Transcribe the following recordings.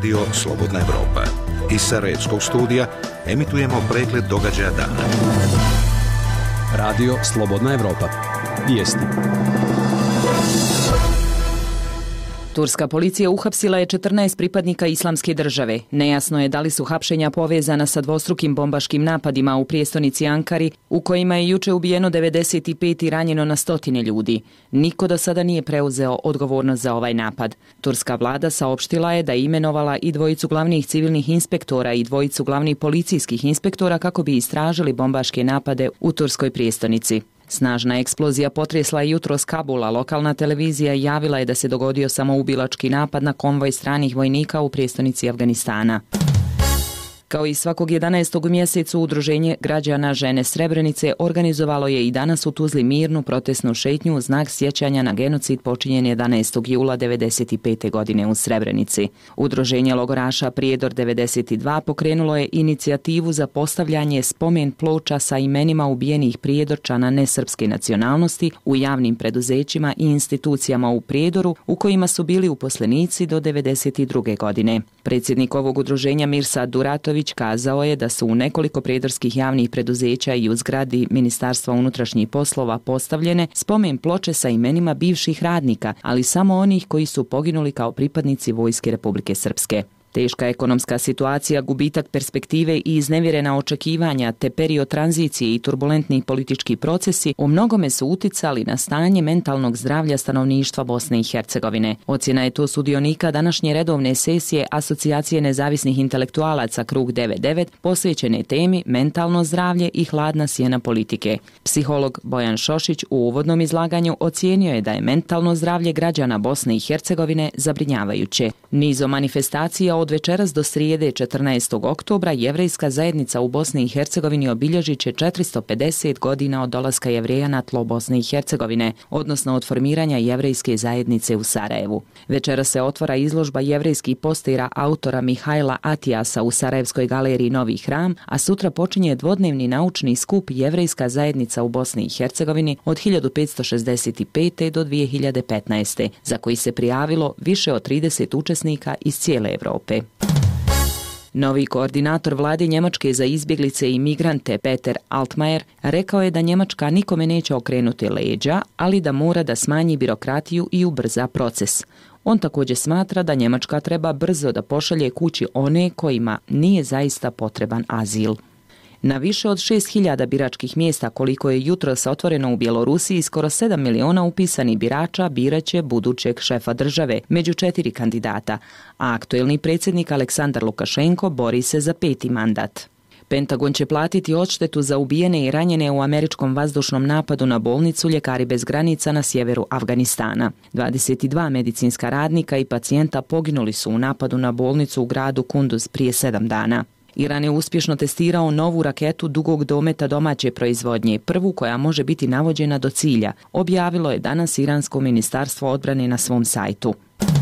Radio Slobodna Evropa. Iz Sarajevskog studija emitujemo pregled događaja dana. Radio Slobodna Evropa. Vijesti. Turska policija uhapsila je 14 pripadnika Islamske države. Nejasno je da li su hapšenja povezana sa dvostrukim bombaškim napadima u prijestolnici Ankari, u kojima je juče ubijeno 95 i ranjeno na stotine ljudi. Niko do sada nije preuzeo odgovornost za ovaj napad. Turska vlada saopštila je da je imenovala i dvojicu glavnih civilnih inspektora i dvojicu glavnih policijskih inspektora kako bi istražili bombaške napade u turskoj prijestolnici. Snažna eksplozija potresla je jutros Kabul, a lokalna televizija javila je da se dogodio samoubilački napad na konvoj stranih vojnika u prijestolnici Afganistana. Kao i svakog 11. mjesecu, Udruženje građana Žene Srebrenice organizovalo je i danas u Tuzli mirnu protestnu šetnju u znak sjećanja na genocid počinjen 11. jula 1995. godine u Srebrenici. Udruženje logoraša Prijedor 92 pokrenulo je inicijativu za postavljanje spomen ploča sa imenima ubijenih prijedorčana nesrpske nacionalnosti u javnim preduzećima i institucijama u Prijedoru u kojima su bili uposlenici do 1992. godine. Predsjednik ovog udruženja Mirsad Duratović kazao je da su u nekoliko prijedorskih javnih preduzeća i u zgradi Ministarstva unutrašnjih poslova postavljene spomen ploče sa imenima bivših radnika, ali samo onih koji su poginuli kao pripadnici Vojske Republike Srpske. Teška ekonomska situacija, gubitak perspektive i iznevjerena očekivanja te period tranzicije i turbulentni politički procesi u mnogome su uticali na stanje mentalnog zdravlja stanovništva Bosne i Hercegovine. Ocjena je to sudionika današnje redovne sesije Asocijacije nezavisnih intelektualaca Krug 99 posvećene temi mentalno zdravlje i hladna sjena politike. Psiholog Bojan Šošić u uvodnom izlaganju ocijenio je da je mentalno zdravlje građana Bosne i Hercegovine zabrinjavajuće. Nizom manifestacija od večeras do srijede 14. oktobra jevrejska zajednica u Bosni i Hercegovini obilježit će 450 godina od dolaska Jevreja na tlo Bosne i Hercegovine, odnosno od formiranja jevrejske zajednice u Sarajevu. Večeras se otvara izložba jevrejskih postera autora Mihajla Atijasa u Sarajevskoj galeriji Novi Hram, a sutra počinje dvodnevni naučni skup Jevrejska zajednica u Bosni i Hercegovini od 1565. do 2015. za koji se prijavilo više od 30 učesnika iz cijele Evrope. Novi koordinator vlade Njemačke za izbjeglice i migrante Peter Altmaier rekao je da Njemačka nikome neće okrenuti leđa, ali da mora da smanji birokratiju i ubrza proces. On također smatra da Njemačka treba brzo da pošalje kući one kojima nije zaista potreban azil. Na više od 6.000 biračkih mjesta koliko je jutros otvoreno u Bjelorusiji, skoro 7 miliona upisanih birača biraće budućeg šefa države među 4 kandidata, a aktuelni predsjednik Aleksandar Lukašenko bori se za 5. mandat. Pentagon će platiti odštetu za ubijene i ranjene u američkom vazdušnom napadu na bolnicu Ljekari bez granica na sjeveru Afganistana. 22 medicinska radnika i pacijenta poginuli su u napadu na bolnicu u gradu Kunduz prije 7 dana. Iran je uspješno testirao novu raketu dugog dometa domaće proizvodnje, prvu koja može biti navođena do cilja, objavilo je danas Iransko ministarstvo odbrane na svom sajtu.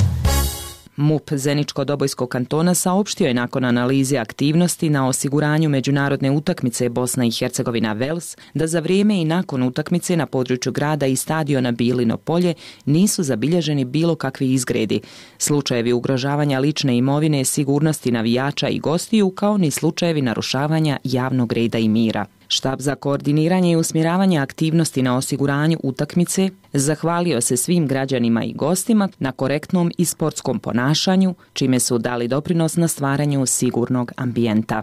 MUP Zeničko-Dobojskog kantona saopštio je nakon analize aktivnosti na osiguranju međunarodne utakmice Bosna i Hercegovina Vels da za vrijeme i nakon utakmice na području grada i stadiona Bilino polje nisu zabilježeni bilo kakvi izgredi, slučajevi ugrožavanja lične imovine, sigurnosti navijača i gostiju, kao ni slučajevi narušavanja javnog reda i mira. Štab za koordiniranje i usmjeravanje aktivnosti na osiguranju utakmice zahvalio se svim građanima i gostima na korektnom i sportskom ponašanju, čime su dali doprinos na stvaranju sigurnog ambijenta.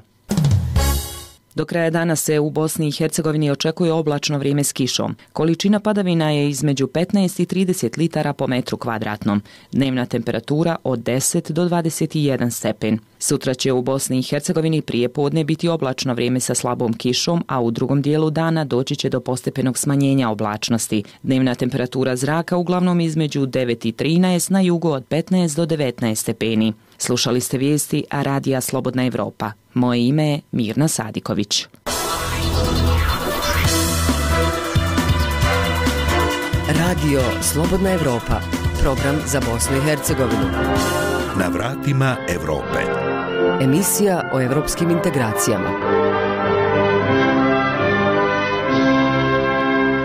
Do kraja dana se u Bosni i Hercegovini očekuje oblačno vrijeme s kišom. Količina padavina je između 15 i 30 litara po metru kvadratnom. Dnevna temperatura od 10 do 21 stepen. Sutra će u Bosni i Hercegovini prije podne biti oblačno vrijeme sa slabom kišom, a u drugom dijelu dana doći će do postepenog smanjenja oblačnosti. Dnevna temperatura zraka uglavnom između 9 i 13, na jugu od 15 do 19 stepeni. Slušali ste vijesti Radija Slobodna Evropa. Moje ime je Mirna Sadiković. Radio Slobodna Evropa, program za Bosnu i Hercegovinu. Na vratima Evrope. Emisija o evropskim integracijama.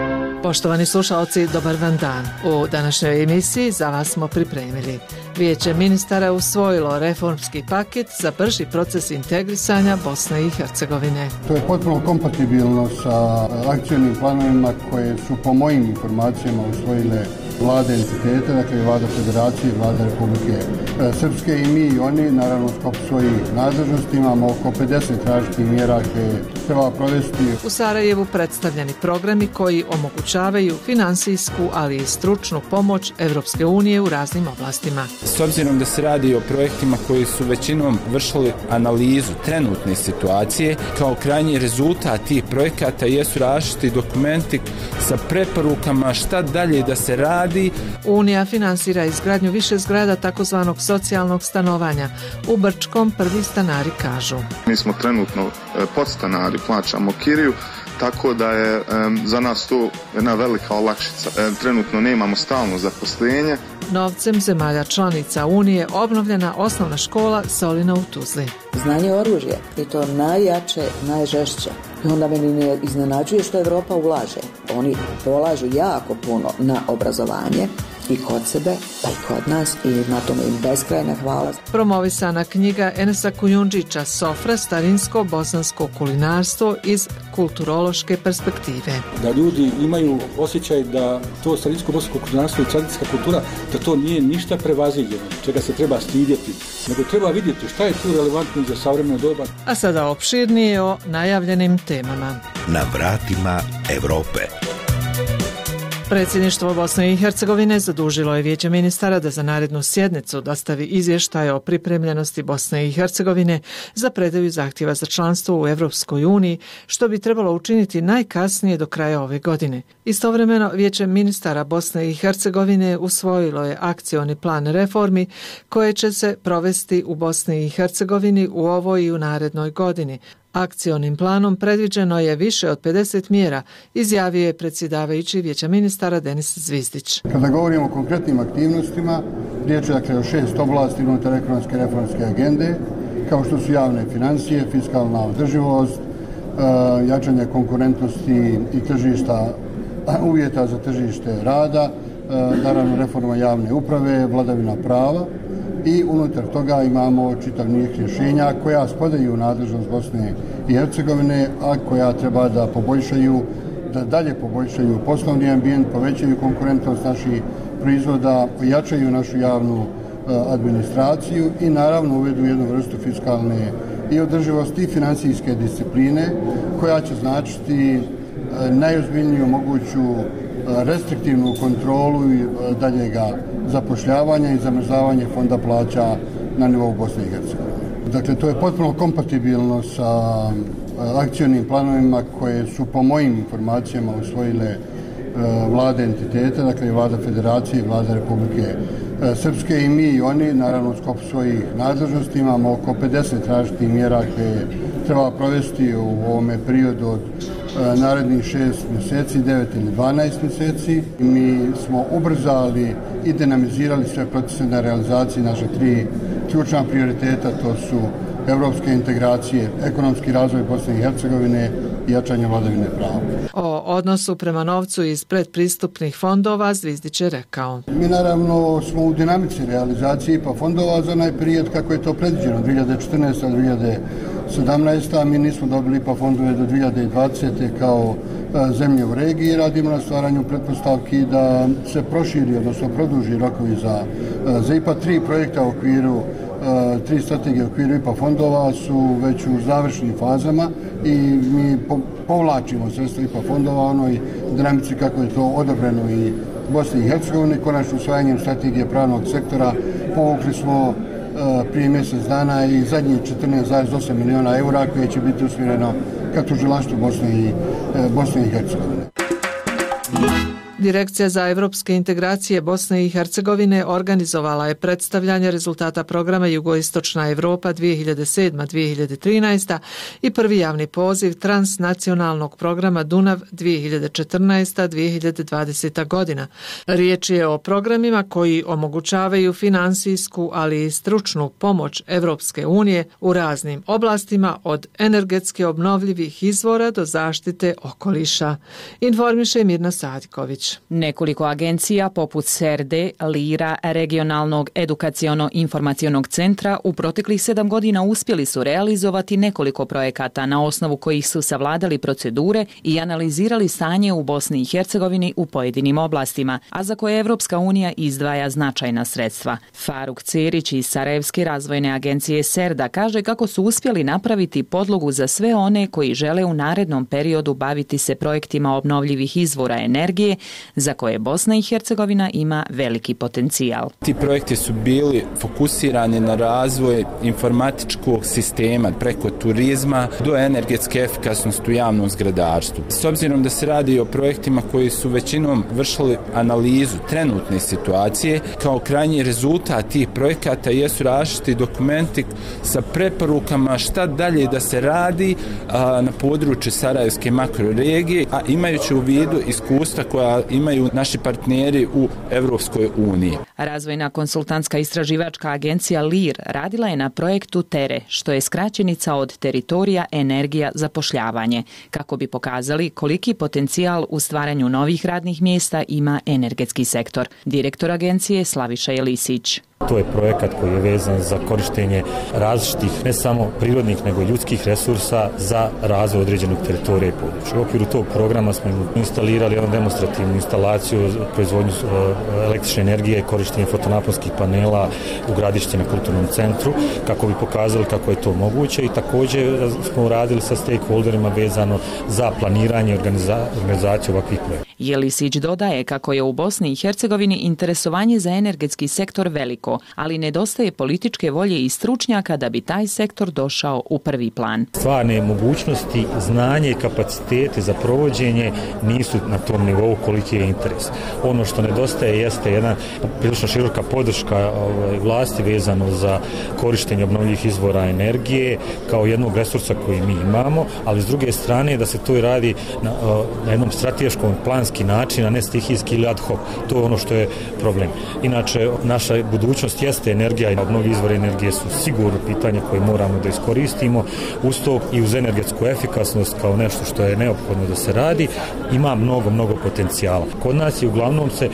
Poštovani slušalci, dobar vam dan. U današnjoj emisiji za vas smo pripremili. Vijeće ministara usvojilo reformski paket za brži proces integrisanja Bosne i Hercegovine. To je potpuno kompatibilno sa akcijnim planovima koje su po mojim informacijama usvojile vlade entiteta, dakle vlada Federacije i vlada Republike Srpske i mi i oni, naravno skop svojih nadležnosti, imamo oko 50 različitih mjera koje treba provesti. U Sarajevu predstavljeni programi koji omogućavaju finansijsku, ali i stručnu pomoć Evropske unije u raznim oblastima. S obzirom da se radi o projektima koji su većinom vršili analizu trenutne situacije, kao krajnji rezultat tih projekata jesu različiti dokumenti sa preporukama šta dalje da se radi. Unija finansira izgradnju više zgrada takozvanog socijalnog stanovanja. U Brčkom prvi stanari kažu: Mi smo trenutno podstanari, plaćamo kiriju, tako da je za nas to jedna velika olakšica. Trenutno nemamo stalno zaposlenje. Novcem zemalja članica Unije obnovljena osnovna škola Solina u Tuzli. Znanje oružje i to najjače, najžešće. I onda meni ne iznenađuje što Evropa ulaže. Oni polažu jako puno na obrazovanje i kod sebe, pa i kod nas, i na tome im beskrajna hvala. Promovisana knjiga Enesa Kujundžića Sofra, starinsko bosansko kulinarstvo iz kulturološke perspektive. Da ljudi imaju osjećaj da to starinsko bosansko kulinarstvo i tradicijska kultura, da to nije ništa prevaziđeno, čega se treba stidjeti, nego treba vidjeti šta je tu relevantno za savremeno doba. A sada opširnije o najavljenim temama. Na vratima Evrope. Predsjedništvo Bosne i Hercegovine zadužilo je Vijeće ministara da za narednu sjednicu dostavi izvještaj o pripremljenosti Bosne i Hercegovine za predaju zahtjeva za članstvo u Evropskoj uniji, što bi trebalo učiniti najkasnije do kraja ove godine. Istovremeno, Vijeće ministara Bosne i Hercegovine usvojilo je akcioni plan reformi koje će se provesti u Bosni i Hercegovini u ovoj i u narednoj godini. Akcionim planom predviđeno je više od 50 mjera, izjavio je predsjedavajući Vijeća ministara Denis Zvizdić. Kada govorimo o konkretnim aktivnostima, riječ je dakle o 6 oblasti unutar ekonomske reformske agende, kao što su javne financije, fiskalna održivost, jačanje konkurentnosti i tržišta, uvjeta za tržište rada, naravno reforma javne uprave, vladavina prava. I unutar toga imamo čitav niz rješenja koja spadaju u nadležnost Bosne i Hercegovine, a koja treba da dalje poboljšaju poslovni ambijent, povećaju konkurentnost naših proizvoda, ojačaju našu javnu administraciju i naravno uvedu jednu vrstu fiskalne i održivosti i financijske discipline koja će značiti najozbiljniju moguću restriktivnu kontrolu i daljega zapošljavanja i zamrzavanje fonda plaća na nivou Bosne i Hercegovine. Dakle, to je potpuno kompatibilno sa akcijnim planovima koje su po mojim informacijama usvojile vlade entiteta, dakle vlada Federacije i vlada Republike Srpske i mi i oni, naravno u sklopu svojih nadležnosti, imamo oko 50 različitih mjera koje treba provesti u ovome periodu od narednih 6 mjeseci, 9 ili 12 mjeseci. Mi smo ubrzali i dinamizirali sve procese na realizaciji naše 3 ključna prioriteta, to su evropske integracije, ekonomski razvoj Bosne i Hercegovine i jačanje vladavine prava. O odnosu prema novcu iz predpristupnih fondova Zvizdić je rekao: Mi naravno smo u dinamici realizacije IPA fondova za onaj period kako je to predviđeno, 2014-2017, mi nismo dobili IPA fondove do 2020. kao zemlje u regiji. Radimo na stvaranju pretpostavki da se proširi, odnosno produži rokovi za IPA. 3 projekta u okviru 3 strategije u okviru IPA fondova su već u završnim fazama i mi povlačimo sredstva IPA fondova onoj dinamici kako je to odobreno i Bosni i Hercegovini. Konačno usvajanjem strategije pravnog sektora povukli smo prije mjesec dana i zadnjih 14,8 milijuna eura koje će biti usmjereno ka tužilaštvu Bosne i Hercegovine. Direkcija za evropske integracije Bosne i Hercegovine organizovala je predstavljanje rezultata programa Jugoistočna Evropa 2007-2013 i prvi javni poziv transnacionalnog programa Dunav 2014-2020 godina. Riječ je o programima koji omogućavaju finansijsku, ali i stručnu pomoć Evropske unije u raznim oblastima od energetski obnovljivih izvora do zaštite okoliša. Informiše Mirna Sadiković. Nekoliko agencija poput SERDE, LIRA, Regionalnog edukaciono-informacionog centra u proteklih 7 godina uspjeli su realizovati nekoliko projekata na osnovu kojih su savladali procedure i analizirali stanje u Bosni i Hercegovini u pojedinim oblastima, a za koje Evropska unija izdvaja značajna sredstva. Faruk Cerić iz Sarajevske razvojne agencije SERDA kaže kako su uspjeli napraviti podlogu za sve one koji žele u narednom periodu baviti se projektima obnovljivih izvora energije za koje Bosna i Hercegovina ima veliki potencijal. Ti projekti su bili fokusirani na razvoj informatičkog sistema preko turizma do energetske efikasnosti u javnom zgradarstvu. S obzirom da se radi o projektima koji su većinom vršili analizu trenutne situacije, kao krajnji rezultat tih projekata jesu različiti dokumenti sa preporukama šta dalje da se radi na području Sarajevske makroregije, a imajući u vidu iskustva koja imaju naši partneri u Evropskoj uniji. Razvojna konsultantska istraživačka agencija LIR radila je na projektu TERE, što je skraćenica od teritorija, energija, zapošljavanje, kako bi pokazali koliki potencijal u stvaranju novih radnih mjesta ima energetski sektor. Direktor agencije Slaviša Jelisić. To je projekat koji je vezan za korištenje različitih, ne samo prirodnih, nego i ljudskih resursa za razvoj određenog teritorija i područja. U okviru tog programa smo instalirali jednu demonstrativnu instalaciju proizvodnju električne energije i korištenje fotonaponskih panela u gradišti na kulturnom centru, kako bi pokazali kako je to moguće, i također smo radili sa stakeholderima vezano za planiranje i organizaciju ovakvih projekata. Jelisić dodaje kako je u Bosni i Hercegovini interesovanje za energetski sektor veliko, ali nedostaje političke volje i stručnjaka da bi taj sektor došao u prvi plan. Stvarne mogućnosti, znanje i kapacitete za provođenje nisu na tom nivou koliki je interes. Ono što nedostaje jeste jedna prilično široka podrška vlasti vezano za korištenje obnovljivih izvora energije kao jednog resursa koji mi imamo, ali s druge strane da se to i radi na jednom strateškom planski način, a ne stihijski ili ad hoc. To je ono što je problem. Inače, naša budućnost jeste energija i obnovljivi izvori energije su sigurno pitanje koje moramo da iskoristimo. Uz to i uz energetsku efikasnost kao nešto što je neophodno da se radi, ima mnogo potencijala. Kod nas je uglavnom se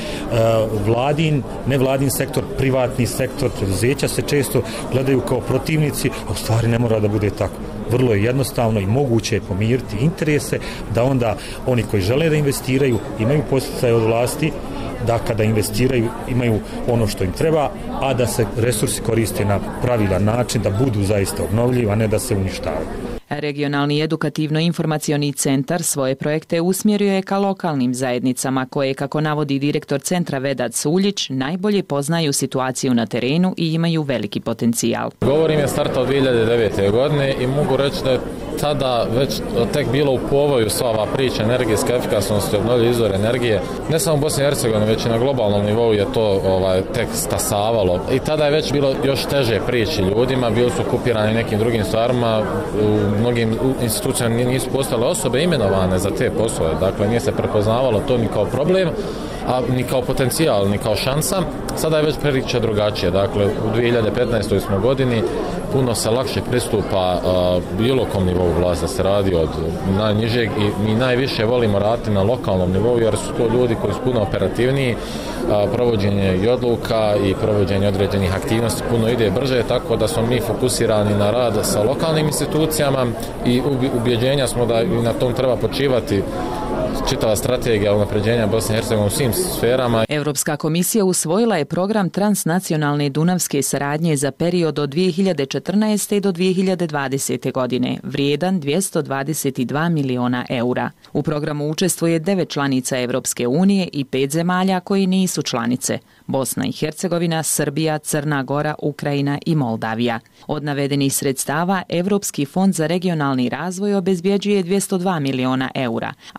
nevladin sektor, privatni sektor, preduzeća se često gledaju kao protivnici, a u stvari ne mora da bude tako. Vrlo je jednostavno i moguće je pomiriti interese da onda oni koji žele da investiraju imaju podsticaj od vlasti, da kada investiraju imaju ono što im treba, a da se resursi koriste na pravilan način, da budu zaista obnovljivi, a ne da se uništavaju. Regionalni edukativno-informacioni centar svoje projekte usmjerio je ka lokalnim zajednicama koje, kako navodi direktor centra Vedat Suljić, najbolje poznaju situaciju na terenu i imaju veliki potencijal. Govorim je startao 2009. godine i mogu reći da je tada već tek bilo u povoju sva ova priča energetske efikasnosti, obnovljivi izvor energije. Ne samo u Bosni i Hercegovini, već i na globalnom nivou je to tek stasavalo. I tada je već bilo još teže prići ljudima, bili su okupirani nekim drugim stvarima, u mnogim institucijama nisu postale osobe imenovane za te poslove, dakle nije se prepoznavalo to ni kao problem, a ni kao potencijal, ni kao šansa. Sada je već priča drugačije, dakle u 2015. smo godini puno se lakše pristupa bilo kom nivou vlasti, da se radi od najnižeg, i mi najviše volimo raditi na lokalnom nivou jer su to ljudi koji su puno operativniji, provođenje i odluka i provođenje određenih aktivnosti puno ide brže, tako da smo mi fokusirani na rad sa lokalnim institucijama i ubjeđenja smo da i na tom treba počivati čitava strategija unapređenja Bosne i Hercegovine u svim sferama. Evropska komisija usvojila je program transnacionalne dunavske saradnje za period od 2014. do 2020. godine, vrijedan 222 miliona eura. U programu učestvuje 9 članica Evropske unije i 5 zemalja koji nisu članice: Bosna i Hercegovina, Srbija, Crna Gora, Ukrajina i Moldavija. Od navedenih sredstava Evropski fond za regionalni razvoj obezbjeđuje 202 miliona eura, a 19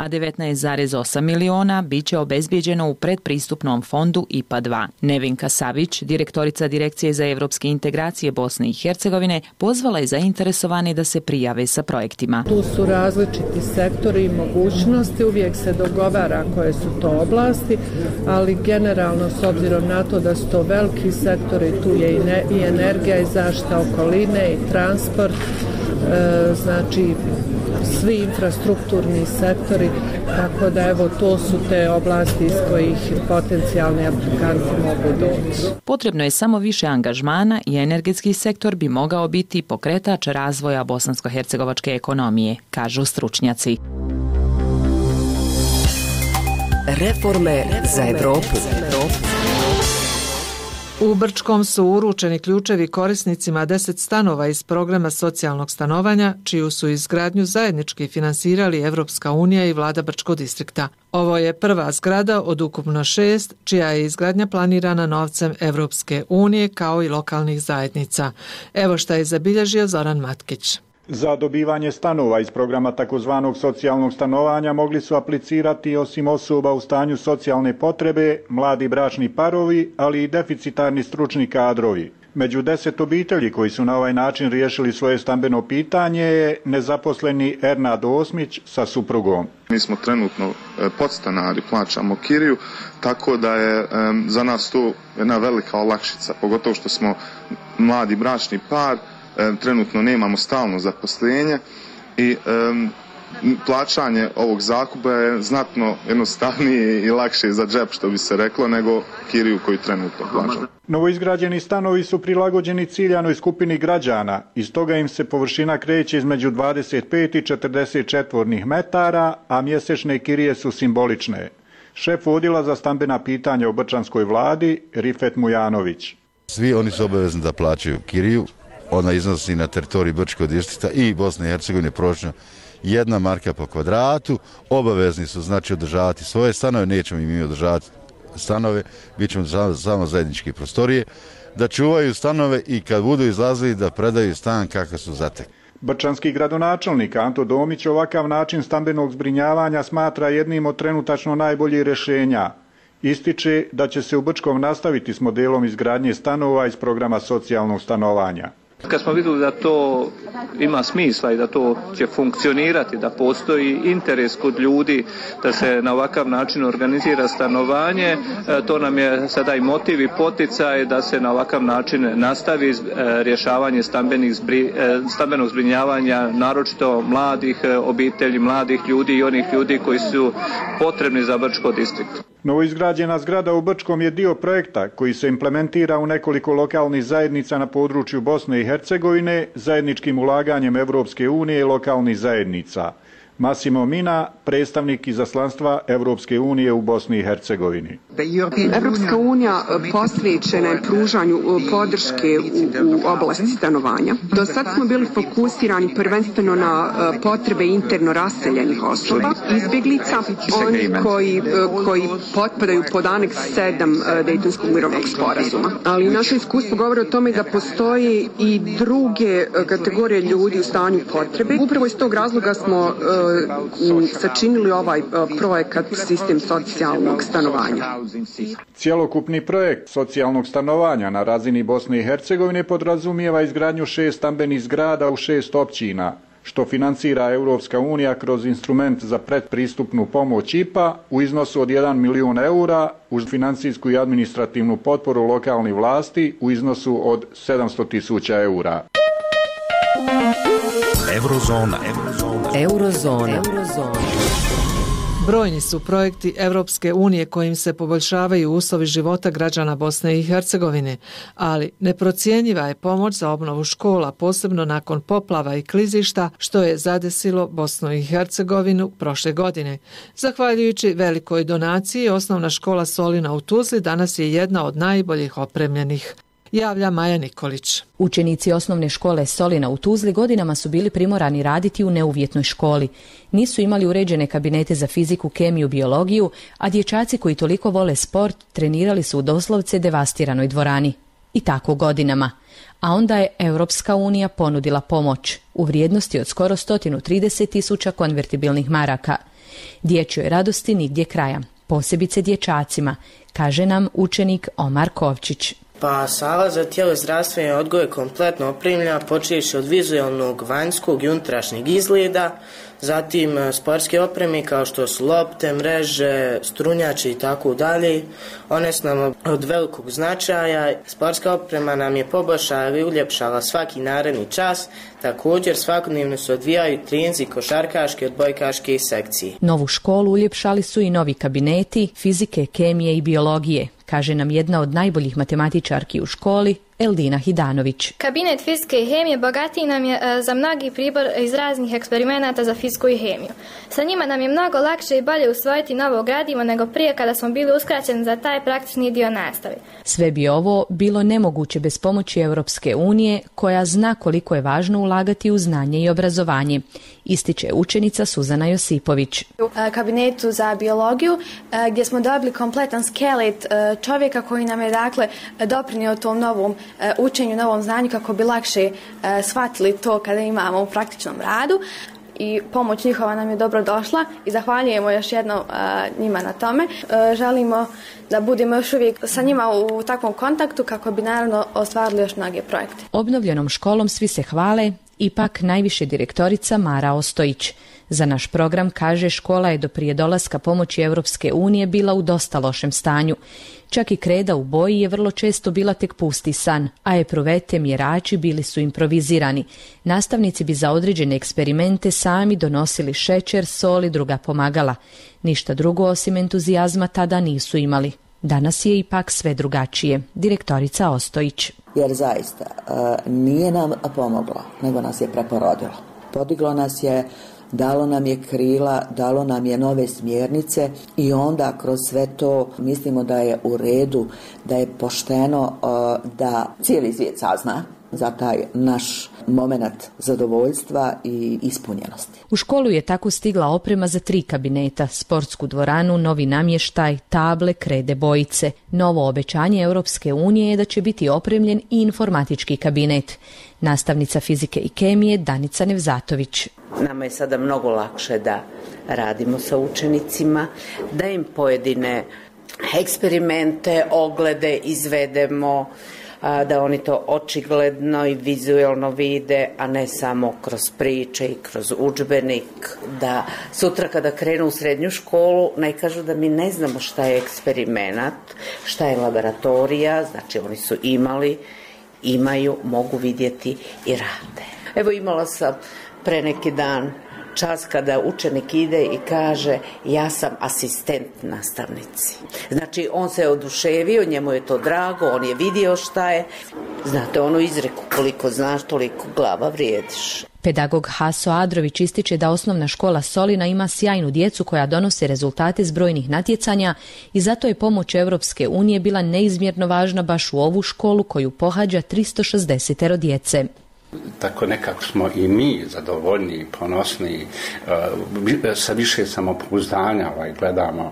17,8 miliona bit će obezbijeđeno u predpristupnom fondu IPA 2. Nevenka Savić, direktorica Direkcije za evropske integracije Bosne i Hercegovine, pozvala je zainteresovane da se prijave sa projektima. Tu su različiti sektori i mogućnosti, uvijek se dogovara koje su to oblasti, ali generalno s obzirom na to da su to veliki sektori, tu je i energija i zaštita okoline i transport, znači svi infrastrukturni sektori, tako da evo to su te oblasti iz kojih potencijalni aplikanti mogu doći. Potrebno je samo više angažmana i energetski sektor bi mogao biti pokretač razvoja bosansko-hercegovačke ekonomije, kažu stručnjaci. Reforme za Evropu. U Brčkom su uručeni ključevi korisnicima 10 stanova iz programa socijalnog stanovanja, čiju su izgradnju zajednički finansirali Evropska unija i vlada Brčkog distrikta. Ovo je prva zgrada od ukupno 6, čija je izgradnja planirana novcem Evropske unije kao i lokalnih zajednica. Evo šta je zabilježio Zoran Matkić. Za dobivanje stanova iz programa takozvanog socijalnog stanovanja mogli su aplicirati osim osoba u stanju socijalne potrebe, mladi bračni parovi, ali i deficitarni stručni kadrovi. Među 10 obitelji koji su na ovaj način riješili svoje stambeno pitanje je nezaposleni Ernad Osmić sa suprugom. Mi smo trenutno podstanari, plaćamo kiriju, tako da je za nas to jedna velika olakšica, pogotovo što smo mladi bračni par, trenutno nemamo stalno zaposlenje i plaćanje ovog zakupa je znatno jednostavnije i lakše za džep, što bi se reklo, nego kiriju koju trenutno plaćamo. Novoizgrađeni stanovi su prilagođeni ciljanoj skupini građana i stoga im se površina kreće između 25 i 40 četvornih metara, a mjesečne kirije su simbolične. Šef odjela za stambena pitanja u brčanskoj vladi, Rifet Mujanović. Svi oni su obavezni da plaćaju kiriju. Ona iznosi na teritoriji Brčkog distrikta i Bosne i Hercegovine prosječno 1 marka po kvadratu. Obavezni su znači održavati svoje stanove, nećemo im održavati stanove, bit ćemo samo zajedničke prostorije, da čuvaju stanove i kad budu izlazili da predaju stan kako su zatekli. Brčanski gradonačelnik Anto Domić ovakav način stambenog zbrinjavanja smatra jednim od trenutačno najboljih rješenja. Ističe da će se u Brčkom nastaviti s modelom izgradnje stanova iz programa socijalnog stanovanja. Kad smo vidjeli da to ima smisla i da to će funkcionirati, da postoji interes kod ljudi da se na ovakav način organizira stanovanje, to nam je sada i motiv i poticaj da se na ovakav način nastavi rješavanje stambenog zbrinjavanja, naročito mladih obitelji, mladih ljudi i onih ljudi koji su potrebni za Brčko distrikt. Novoizgrađena zgrada u Brčkom je dio projekta koji se implementira u nekoliko lokalnih zajednica na području Bosne i Hercegovine zajedničkim ulaganjem Evropske unije i lokalnih zajednica. Massimo Mina, predstavnik izaslanstva Evropske unije u Bosni i Hercegovini. Evropska unija posvećena je pružanju podrške u oblasti stanovanja. Do sad smo bili fokusirani prvenstveno na potrebe interno raseljenih osoba, izbjeglica, oni koji potpadaju pod aneks 7 Dejtonskog mirovnog sporazuma. Ali naše iskustvo govori o tome da postoje i druge kategorije ljudi u stanju potrebe. Upravo iz tog razloga smo sačinili ovaj projekat Sistem socijalnog stanovanja. Cjelokupni projekt socijalnog stanovanja na razini Bosne i Hercegovine podrazumijeva izgradnju 6 stambenih zgrada u 6 općina, što financira Europska unija kroz instrument za predpristupnu pomoć IPA u iznosu od 1 milijun eura uz financijsku i administrativnu potporu lokalnih vlasti u iznosu od 700.000 eura. Eurozona. Brojni su projekti Evropske unije kojim se poboljšavaju uslovi života građana Bosne i Hercegovine, ali neprocjenjiva je pomoć za obnovu škola, posebno nakon poplava i klizišta, što je zadesilo Bosnu i Hercegovinu prošle godine. Zahvaljujući velikoj donaciji, osnovna škola Solina u Tuzli danas je jedna od najboljih opremljenih. Javlja Maja Nikolić. Učenici osnovne škole Solina u Tuzli godinama su bili primorani raditi u neuvjetnoj školi. Nisu imali uređene kabinete za fiziku, kemiju, biologiju, a dječaci koji toliko vole sport trenirali su u doslovce devastiranoj dvorani. I tako godinama. A onda je Europska unija ponudila pomoć u vrijednosti od skoro 130.000 konvertibilnih maraka. Dječjoj radosti nigdje kraja, posebice dječacima, kaže nam učenik Omar Kovčić. Pa sala za tjelozdravstveni odgoj je kompletno opremljena, počevši od vizualnog, vanjskog i unutrašnjeg izgleda, zatim sportske opreme kao što su lopte, mreže, strunjači i tako dalje. One su nam od velikog značaja. Sportska oprema nam je poboljšala i uljepšala svaki naredni čas. Također svakodnevno se odvijaju treninzi košarkaške, odbojkaške sekcije. Novu školu uljepšali su i novi kabineti fizike, kemije i biologije, kaže nam jedna od najboljih matematičarki u školi, Eldina Hidanović. Kabinet fizike i hemije bogatiji nam je za mnogi pribor iz raznih eksperimenata za fiziku i hemiju. Sa njima nam je mnogo lakše i bolje usvojiti novo gradivo nego prije kada smo bili uskraćeni za taj praktični dio nastave. Sve bi ovo bilo nemoguće bez pomoći Europske unije, koja zna koliko je važno ulagati u znanje i obrazovanje, ističe učenica Suzana Josipović. U kabinetu za biologiju gdje smo dobili kompletan skelet čovjeka koji nam je doprinio tom novom učenju, novom znanju kako bi lakše shvatili to kada imamo u praktičnom radu. I pomoć njihova nam je dobro došla i zahvaljujemo još jednom njima na tome. Želimo da budemo još uvijek sa njima u takvom kontaktu kako bi naravno ostvarili još mnoge projekte. Obnovljenom školom svi se hvale, ipak najviše direktorica Mara Ostojić. Za naš program, kaže, škola je do prije dolaska pomoći Europske unije bila u dosta lošem stanju. Čak i kreda u boji je vrlo često bila tek pusti san, a epruvete, mjerači bili su improvizirani. Nastavnici bi za određene eksperimente sami donosili šećer, sol i druga pomagala. Ništa drugo osim entuzijazma tada nisu imali. Danas je ipak sve drugačije. Direktorica Ostojić. Jer zaista nije nam pomoglo, nego nas je preporodilo. Podiglo nas je, dalo nam je krila, dalo nam je nove smjernice i onda kroz sve to mislimo da je u redu, da je pošteno da cijeli svijet sazna za taj naš moment zadovoljstva i ispunjenosti. U školu je tako stigla oprema za 3 kabineta, sportsku dvoranu, novi namještaj, table, krede, bojice. Novo obećanje Europske unije je da će biti opremljen i informatički kabinet. Nastavnica fizike i kemije Danica Nevzatović. Nama je sada mnogo lakše da radimo sa učenicima, da im pojedine eksperimente, oglede izvedemo, da oni to očigledno i vizualno vide, a ne samo kroz priče i kroz udžbenik, da sutra kada krenu u srednju školu ne kažu da mi ne znamo šta je eksperimenat, šta je laboratorija, znači oni su imaju, mogu vidjeti i rade. Evo imala sam pre neki dan čas kada učenik ide i kaže ja sam asistent nastavnici. Znači on se oduševio, njemu je to drago, on je vidio šta je. Znate onu izreku, koliko znaš toliko glava vrijediš. Pedagog Haso Adrović ističe da osnovna škola Solina ima sjajnu djecu koja donose rezultate s brojnih natjecanja i zato je pomoć Europske unije bila neizmjerno važna baš u ovu školu koju pohađa 360 djece. Tako nekako smo i mi zadovoljni, ponosni, sa više samopouzdanja gledamo,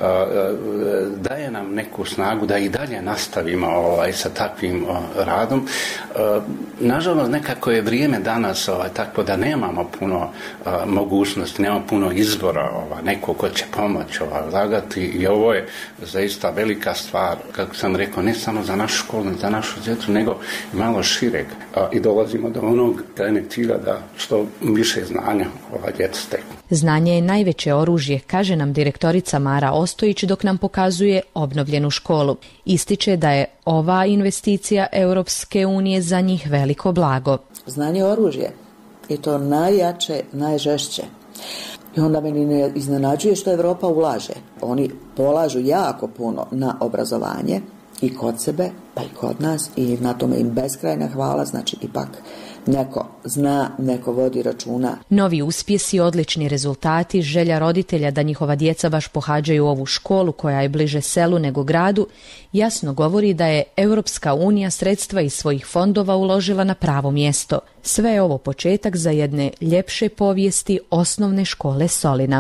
daje nam neku snagu da i dalje nastavimo sa takvim radom. Nažalost, nekako je vrijeme danas tako da nemamo puno mogućnosti, nemamo puno izbora, neko ko će pomoći lagati i ovo je zaista velika stvar, kako sam rekao, ne samo za našu školu, za našu djecu, nego malo šireg i dolazimo do onog krajnjeg cilja da što više znanja djeca steknu. Znanje je najveće oružje, kaže nam direktorica Mara Ostojić dok nam pokazuje obnovljenu školu. Ističe da je ova investicija Europske unije za njih veliko blago. Znanje je oružje i to najjače, najžešće. I onda meni ne iznenađuje što Europa ulaže. Oni polažu jako puno na obrazovanje i kod sebe, pa i kod nas i na tome im beskrajna hvala, znači ipak neko zna, neko vodi računa. Novi uspjesi, odlični rezultati, želja roditelja da njihova djeca baš pohađaju ovu školu koja je bliže selu nego gradu, jasno govori da je Europska unija sredstva iz svojih fondova uložila na pravo mjesto. Sve je ovo početak za jedne ljepše povijesti osnovne škole Solina.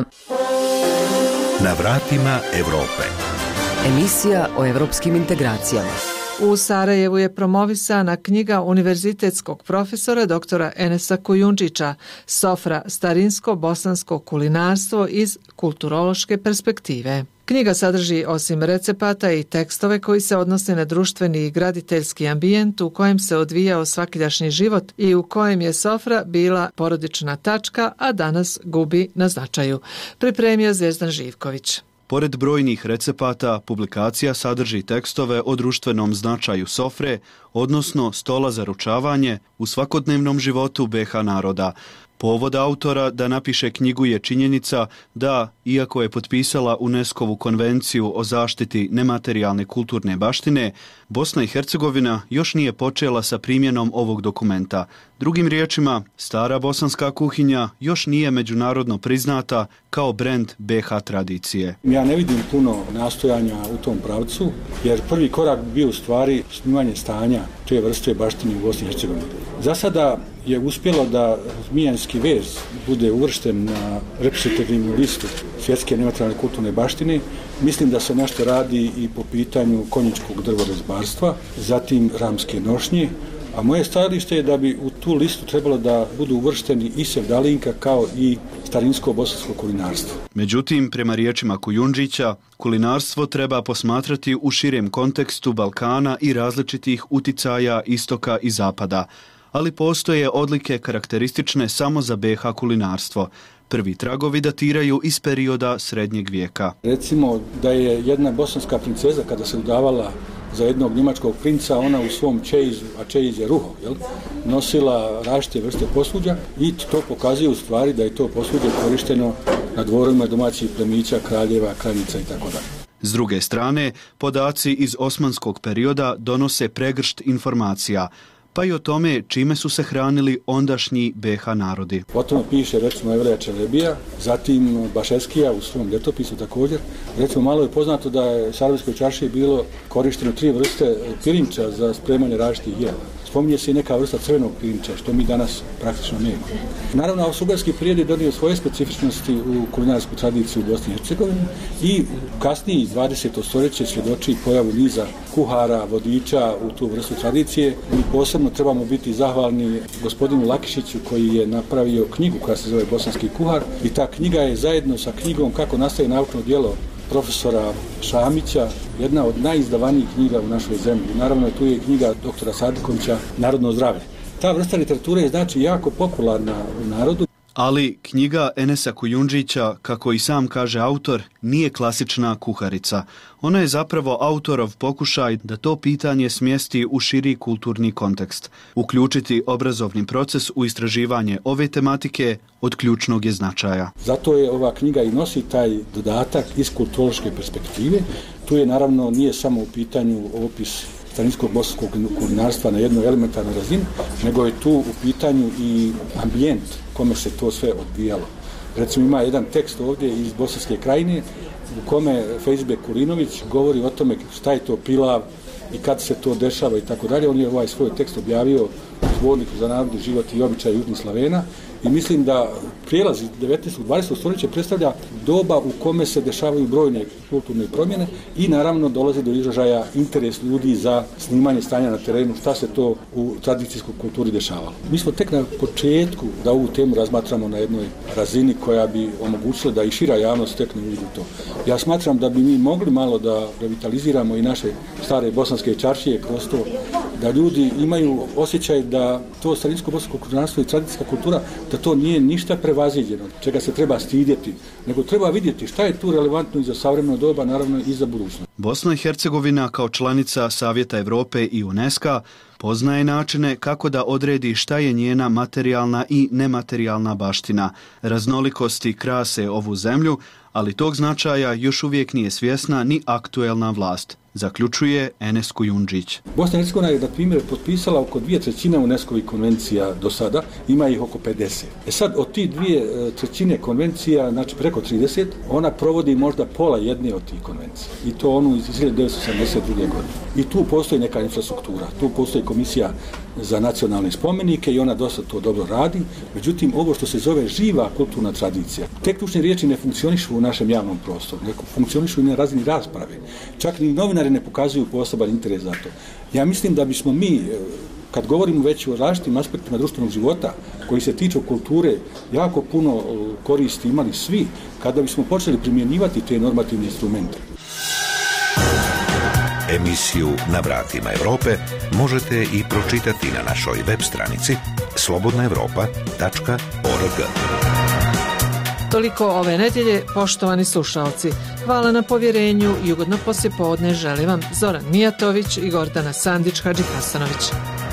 Na vratima Europe. Emisija o europskim integracijama. U Sarajevu je promovisana knjiga univerzitetskog profesora doktora Enesa Kujundžića Sofra, starinsko-bosansko kulinarstvo iz kulturološke perspektive. Knjiga sadrži osim recepata i tekstove koji se odnose na društveni i graditeljski ambijent u kojem se odvijao svakidašnji život i u kojem je sofra bila porodična tačka, a danas gubi na značaju. Pripremio Zvijezdan Živković. Pored brojnih recepata, publikacija sadrži tekstove o društvenom značaju sofre, odnosno stola za ručavanje u svakodnevnom životu BiH naroda. Povod autora da napiše knjigu je činjenica da, iako je potpisala UNESCO-vu konvenciju o zaštiti nematerijalne kulturne baštine, Bosna i Hercegovina još nije počela sa primjenom ovog dokumenta. Drugim riječima, stara bosanska kuhinja još nije međunarodno priznata kao brend BiH tradicije. Ja ne vidim puno nastojanja u tom pravcu, jer prvi korak bi bio u stvari snimanje stanja te vrste baštine u Bosni i Hercegovini. Za sada je uspjelo da zmijanski vez bude uvršten na reprezentativnu listu svjetske nematerijalne kulturne baštine. Mislim da se nešto radi i po pitanju konjičkog drvorezbarstva, zatim ramske nošnje, a moje stajalište je da bi u tu listu trebalo da budu uvršteni i sevdalinka kao i starinsko-bosansko kulinarstvo. Međutim, prema riječima Kujundžića, kulinarstvo treba posmatrati u širem kontekstu Balkana i različitih uticaja istoka i zapada, ali postoje odlike karakteristične samo za BiH kulinarstvo. Prvi tragovi datiraju iz perioda srednjeg vijeka. Recimo da je jedna bosanska princeza kada se udavala za jednog njemačkog princa, ona u svom čejizu, a čejiz je ruho, nosila različite vrste posuđa i to pokazuje u stvari da je to posuđe korišteno na dvorovima domaćih plemića, kraljeva, kraljica itd. S druge strane, podaci iz osmanskog perioda donose pregršt informacija, pa i o tome čime su se hranili ondašnji BiH narodi. O tome piše recimo Evreja Čelebija, zatim Bašeskija u svom ljetopisu također. Recimo malo je poznato da je u Sarajevskoj čaršiji bilo korišteno 3 vrste pirinča za spremanje različitih jela. Spominje se i neka vrsta crvenog pirinča, što mi danas praktično nemamo. Naravno, austrougarski period je donio svoje specifičnosti u kulinarsku tradiciju u Bosni i Hercegovini i kasniji 20. stoljeće svjedoči pojavu niza kuhara, vodiča u tu vrstu tradicije. Mi posebno trebamo biti zahvalni gospodinu Lakišiću koji je napravio knjigu koja se zove Bosanski kuhar i ta knjiga je zajedno sa knjigom Kako nastaje naučno djelo profesora Šamića jedna od najizdavanijih knjiga u našoj zemlji. Naravno, tu je i knjiga doktora Sadikovića Narodno zdravlje. Ta vrsta literature je znači jako popularna u narodu. Ali knjiga Enesa Kujundžića, kako i sam kaže autor, nije klasična kuharica. Ona je zapravo autorov pokušaj da to pitanje smjesti u širi kulturni kontekst. Uključiti obrazovni proces u istraživanje ove tematike od ključnog je značaja. Zato je ova knjiga i nosi taj dodatak iz kulturološke perspektive. Tu je naravno nije samo u pitanju opis starinskog bosanskog kulinarstva na jednoj elementarnoj razini, nego je tu u pitanju i ambijent kome se to sve odvijalo. Recimo ima jedan tekst ovdje iz Bosanske krajine u kome Fejzbek Kulinović govori o tome šta je to pilav i kad se to dešava i tako dalje. On je ovaj svoj tekst objavio u Zborniku za narodni život i običaj južnih Slavena i mislim da prijelaz 19. 20. stoljeća predstavlja doba u kome se dešavaju brojne kulturne promjene i naravno dolazi do izražaja interes ljudi za snimanje stanja na terenu, šta se to u tradicijskoj kulturi dešavalo. Mi smo tek na početku da ovu temu razmatramo na jednoj razini koja bi omogućila da i šira javnost stekne uvid u to. Ja smatram da bi mi mogli malo da revitaliziramo i naše stare bosanske čaršije kroz to, da ljudi imaju osjećaj da to starinsko-bosansko kulinarstvo i tradicijska kultura, da to nije ništa prevaziđeno, čega se treba stidjeti, nego treba vidjeti šta je tu relevantno i za savremeno doba, naravno i za budućnost. Bosna i Hercegovina kao članica Savjeta Evrope i UNESCO poznaje načine kako da odredi šta je njena materijalna i nematerijalna baština. Raznolikosti krase ovu zemlju, ali tog značaja još uvijek nije svjesna ni aktuelna vlast, zaključuje Enes Kujundžić. Bosna i Hercegovina je, na primjer, potpisala oko 2/3 UNESCO-vih konvencija do sada, ima ih oko 50. Sad, od tih 2/3 konvencija, znači preko 30, ona provodi možda pola jedne od tih konvencija. I to onu iz 1972. godine. I tu postoji neka infrastruktura, tu postoji komisija za nacionalne spomenike i ona dosta to dobro radi. Međutim, ovo što se zove živa kulturna tradicija, te ključne riječi ne funkcionišu u našem javnom prostoru, ne funkcionišu i na razini rasprave. Čak ni novinari ne pokazuju poseban interes za to. Ja mislim da bismo mi, kad govorimo već o različitim aspektima društvenog života koji se tiču kulture, jako puno koristi imali svi kada bismo počeli primjenjivati te normativne instrumente. Emisiju Na vratima Europe možete i pročitati na našoj web stranici slobodnaevropa.org. Toliko ove nedjelje, poštovani slušalci. Hvala na povjerenju i ugodno poslijepodne želim vam Zoran Mijatović i Gordana Sandić-Hadžihasanović.